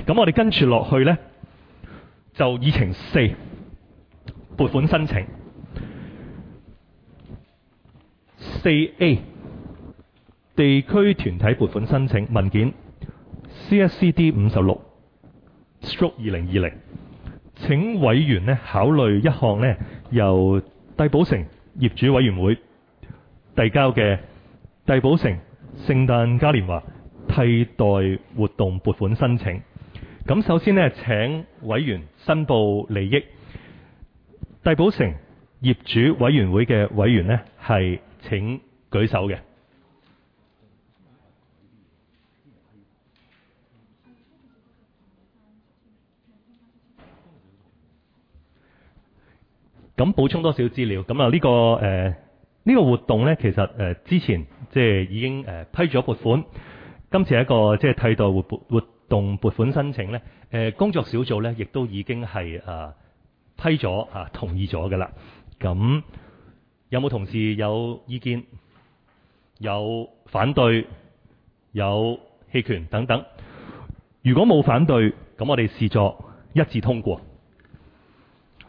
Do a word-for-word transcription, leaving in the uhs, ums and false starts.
咁我哋跟住落去咧，就議程四撥款申請。四 A 地區團體撥款申請文件 C S C D 五十六 stroke 二零二零，請委員咧考慮一項咧由帝寶城業主委員會遞交嘅帝寶城聖誕嘉年華替代活動撥款申請。咁首先咧，請委員申報利益。帝寶城業主委員會嘅委員咧係請舉手嘅。咁補充多少資料？咁啊呢個誒呢、呃呢個活動咧，其實誒、呃、之前即係已經誒、呃、批咗撥款。今次係一個即係替代活活動撥款申請咧，誒、呃、工作小組咧亦都已經係誒、呃、批咗啊同意咗㗎啦。咁有冇同事有意見？有反對？有棄權等等？如果冇反對，咁我哋視作一致通過。